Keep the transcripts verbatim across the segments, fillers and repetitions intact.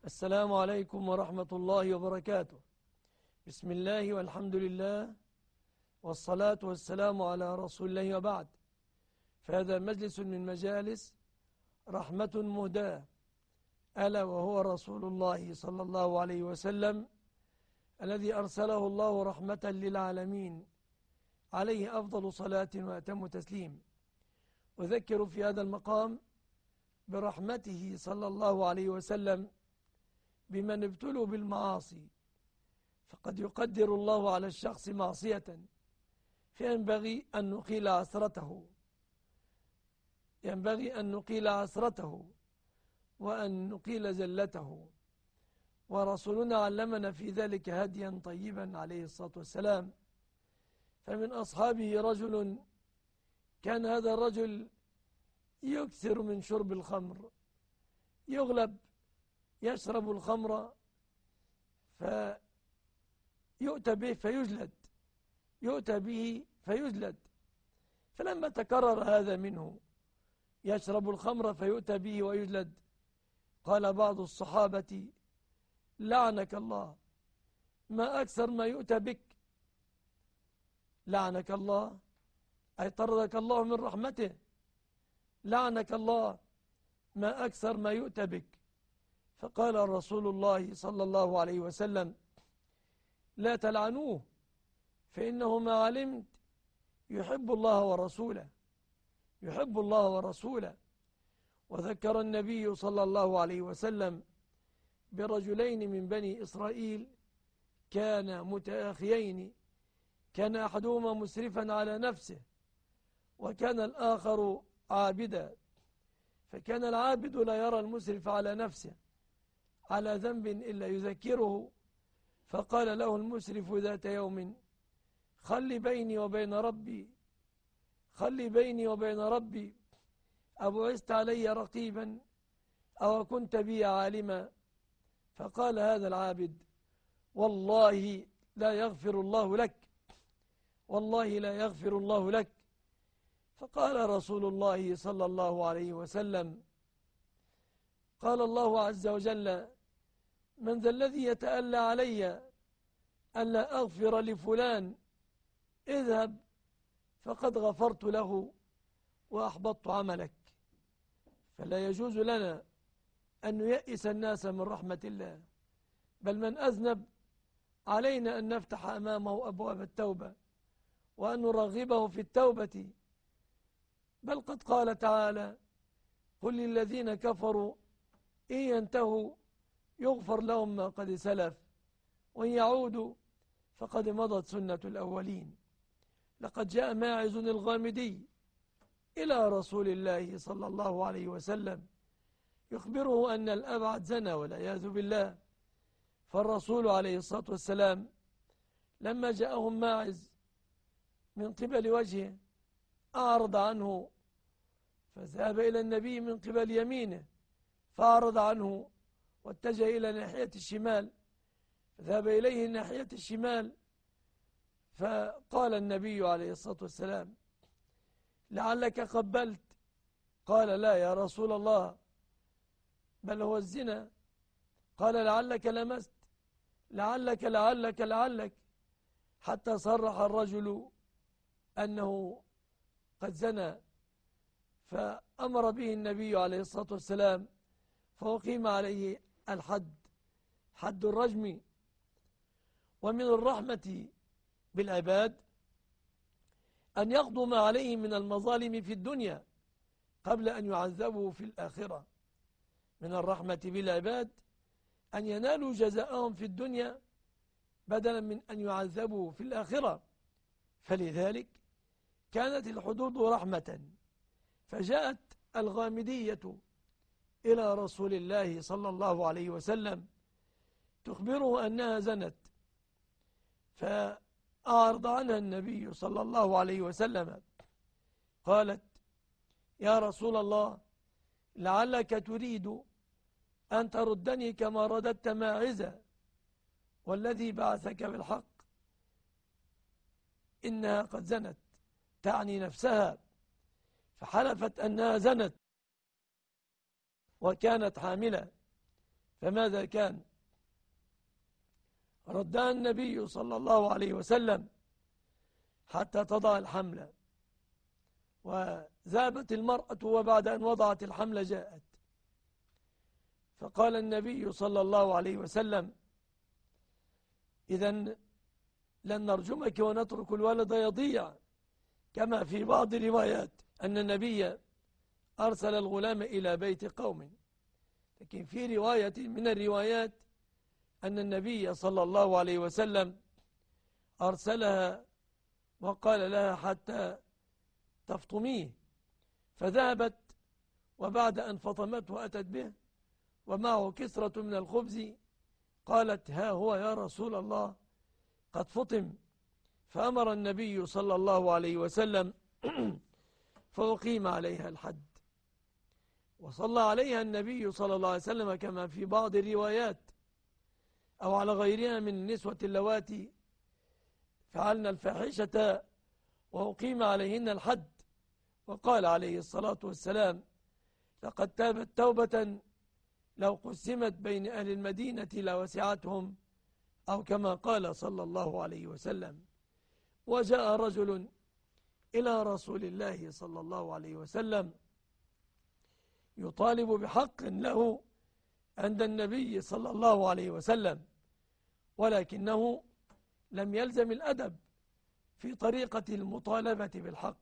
السلام عليكم ورحمة الله وبركاته. بسم الله والحمد لله والصلاة والسلام على رسول الله وبعد. فهذا مجلس من مجالس رحمة مهداة، ألا وهو رسول الله صلى الله عليه وسلم الذي أرسله الله رحمة للعالمين، عليه أفضل صلاة وأتم تسليم. أذكر في هذا المقام برحمته صلى الله عليه وسلم بمن ابتلوا بالمعاصي، فقد يقدر الله على الشخص معصية فينبغي أن نقيل عسرته ينبغي أن نقيل عسرته وأن نقيل زلته، ورسولنا علمنا في ذلك هديا طيبا عليه الصلاة والسلام. فمن أصحابه رجل كان هذا الرجل يكثر من شرب الخمر، يغلب يشرب الخمر فيؤتى به فيجلد يؤتى به فيجلد فلما تكرر هذا منه، يشرب الخمر فيؤتى به ويجلد، قال بعض الصحابة: لعنك الله، ما أكثر ما يؤتى بك. لعنك الله أي طردك الله من رحمته، لعنك الله ما أكثر ما يؤتى بك. فقال رسول الله صلى الله عليه وسلم: لا تلعنوه، فإنه ما علمت يحب الله ورسوله يحب الله ورسوله. وذكر النبي صلى الله عليه وسلم برجلين من بني إسرائيل كانا متآخيين، كان أحدهما مسرفا على نفسه وكان الآخر عابدا، فكان العابد لا يرى المسرف على نفسه على ذنب إلا يذكره، فقال له المسرف ذات يوم: خلي بيني وبين ربي خلي بيني وبين ربي أبعثت علي رقيبا أو كنت بي عالما؟ فقال هذا العابد: والله لا يغفر الله لك والله لا يغفر الله لك. فقال رسول الله صلى الله عليه وسلم: قال الله عز وجل: من ذا الذي يتألى علي ألا أغفر لفلان؟ اذهب فقد غفرت له وأحبطت عملك. فلا يجوز لنا أن نيئس الناس من رحمة الله، بل من أذنب علينا أن نفتح أمامه أبواب التوبة وأن نرغبه في التوبة. بل قد قال تعالى: قل للذين كفروا إن ينتهوا يغفر لهم ما قد سلف وإن يعودوا فقد مضت سنة الأولين. لقد جاء ماعز الغامدي إلى رسول الله صلى الله عليه وسلم يخبره أن الأبعد زنى والعياذ بالله. فالرسول عليه الصلاة والسلام لما جاءهم ماعز من قبل وجهه أعرض عنه، فذهب إلى النبي من قبل يمينه فأعرض عنه واتجه إلى ناحية الشمال، فذهب إليه ناحية الشمال، فقال النبي عليه الصلاة والسلام: لعلك قبلت؟ قال: لا يا رسول الله، بل هو الزنا. قال: لعلك لمست؟ لعلك لعلك لعلك حتى صرح الرجل أنه قد زنى، فأمر به النبي عليه الصلاة والسلام فأقيم عليه الحد، حد الرجم. ومن الرحمة بالعباد أن يقضوا ما عليهم من المظالم في الدنيا قبل أن يعذبوا في الآخرة. من الرحمة بالعباد أن ينالوا جزاءهم في الدنيا بدلا من أن يعذبوا في الآخرة. فلذلك كانت الحدود رحمة، فجاءت الغامدية إلى رسول الله صلى الله عليه وسلم تخبره أنها زنت، فأعرض عنها النبي صلى الله عليه وسلم. قالت: يا رسول الله، لعلك تريد أن تردني كما رددت ماعزة، والذي بعثك بالحق إنها قد زنت، تعني نفسها، فحلفت أنها زنت وكانت حاملة، فماذا كان؟ ردها النبي صلى الله عليه وسلم حتى تضع الحمل، وذهبت المرأة وبعد أن وضعت الحمل جاءت، فقال النبي صلى الله عليه وسلم: إذن لن نرجمك ونترك الولد يضيع، كما في بعض الروايات أن النبي أرسل الغلام إلى بيت قوم، لكن في رواية من الروايات أن النبي صلى الله عليه وسلم أرسلها وقال لها حتى تفطميه، فذهبت، وبعد أن فطمته وأتت به ومعه كسرة من الخبز، قالت: ها هو يا رسول الله قد فطم. فأمر النبي صلى الله عليه وسلم فأقيم عليها الحد، وصلى عليها النبي صلى الله عليه وسلم كما في بعض الروايات، أو على غيرها من النسوة اللواتي فعلن الفاحشة وأقيم عليهن الحد، وقال عليه الصلاة والسلام: لقد تابت توبة لو قسمت بين أهل المدينة لوسعتهم، أو كما قال صلى الله عليه وسلم. وجاء رجل إلى رسول الله صلى الله عليه وسلم يطالب بحق له عند النبي صلى الله عليه وسلم، ولكنه لم يلزم الأدب في طريقة المطالبة بالحق،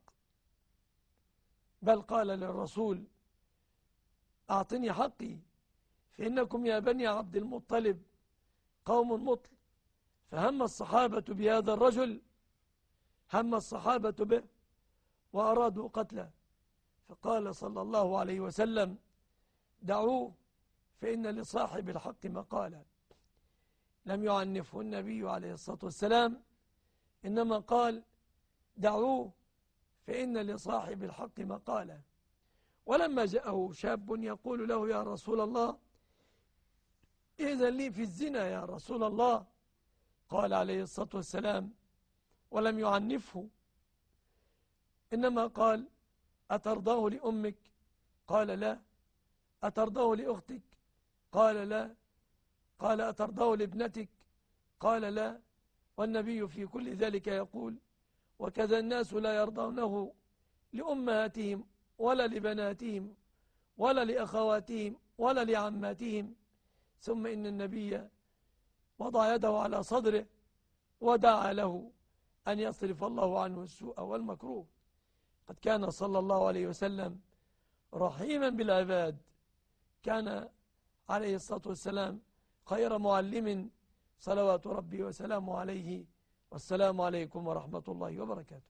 بل قال للرسول: أعطني حقي، فإنكم يا بني عبد المطلب قوم مطل. فهم الصحابة بهذا الرجل، هم الصحابة به وأرادوا قتله، فقال صلى الله عليه وسلم: دعوه فإن لصاحب الحق مقالا. لم يعنفه النبي عليه الصلاة والسلام، إنما قال: دعوه فإن لصاحب الحق مقالا. ولما جاءه شاب يقول له: يا رسول الله إذن لي في الزنا يا رسول الله، قال عليه الصلاة والسلام ولم يعنفه، إنما قال: أترضاه لأمك؟ قال: لا. أترضاه لأختك؟ قال: لا. قال: أترضاه لابنتك؟ قال: لا. والنبي في كل ذلك يقول: وكذا الناس لا يرضونه لأمهاتهم ولا لبناتهم ولا لأخواتهم ولا لعماتهم. ثم إن النبي وضع يده على صدره ودعا له أن يصرف الله عنه السوء والمكروه. قد كان صلى الله عليه وسلم رحيما بالعباد، كان عليه الصلاة والسلام خير معلم، صلوات ربي وسلامه عليه. والسلام عليكم ورحمة الله وبركاته.